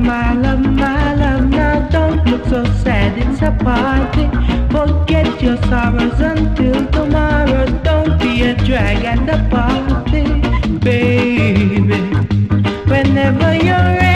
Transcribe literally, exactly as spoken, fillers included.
my love, my love. Now don't look so sad, it's a party. Forget your sorrows until tomorrow. Don't be a drag at the party, baby. Whenever you're ready,